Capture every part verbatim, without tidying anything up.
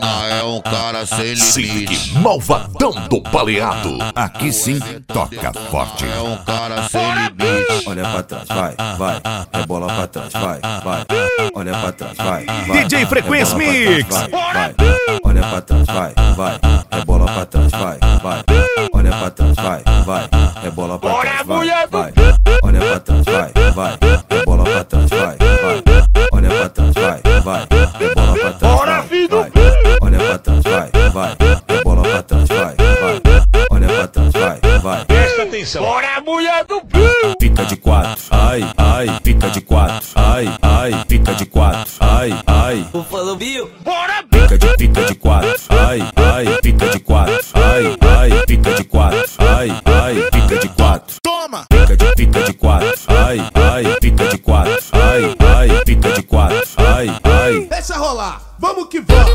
é um cara sem limite. Malvadão do Baleado. Aqui sim toca forte. É um cara sem limite. Olha pra trás, vai, vai, rebola pra trás, vai, vai. Olha pra trás, vai, vai. D J Frequência Mix. Vai, vai. Olha pra trás, vai, vai, rebola pra trás, vai, vai. Olha pra trás, vai, vai, rebola pra trás, vai, vai. Olha pra trás, vai, vai, rebola pra trás, vai, vai. Olha pra trás, vai, vai, rebola pra trás, vai, vai. Olha pra trás, vai, vai, rebola pra trás, vai, vai. Olha pra trás, vai, vai. Presta atenção. Bora, mulher do Pio! Fica de quatro, ai, ai, fica de quatro, ai, ai, fica de quatro, ai, ai. O falou Bio? Bora, Fica de, fica de quatro, ai, ai, fica de quatro, ai, ai, fica de quatro, ai, ai, fica de quatro. Toma! Fica de, fica de quatro, ai, ai, fica de quatro, ai, ai, fica de quatro, ai, ai. Deixa rolar, vamos que vamos.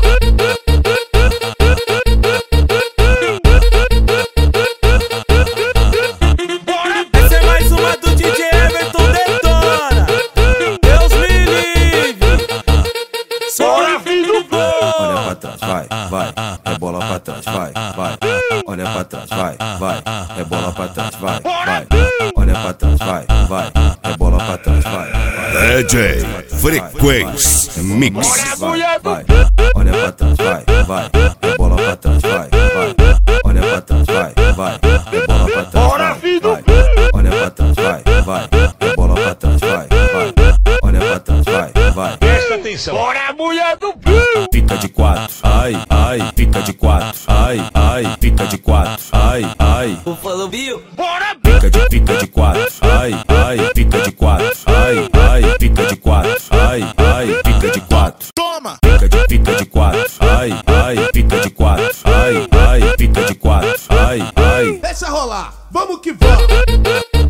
essa é mais uma do D J Everton Detona. Deus me livre. Bora, filho do gol. Olha pra trás, vai, vai, rebola pra trás, vai, vai. Olha pra trás, vai, vai, rebola pra trás, vai, vai. Olha pra trás, vai, vai, rebola pra trás, vai, vai. D J Frequência Mix. Vai, vai. Olha pra trás, vai, vai, rebola pra trás, vai, vai. Olha pra trás, vai, vai, rebola pra trás, vai, vai. Olha pra trás, vai, vai, rebola pra trás, vai, vai. Olha pra trás, vai, vai. Presta atenção. Bora, mulher do Pio! Fica de quatro, ai, ai, fica de quatro, ai, ai, fica de quatro, ai, ai. O falou Bio? Bora, Fica de, fica de quatro, ai, ai, fica de quatro, ai, ai, fica de quatro, ai, ai, fica de quatro. Toma! Fica de, fica de quatro, ai, ai, fica de quatro, ai, ai, fica de quatro, ai, ai. Deixa rolar, vamos que vamos.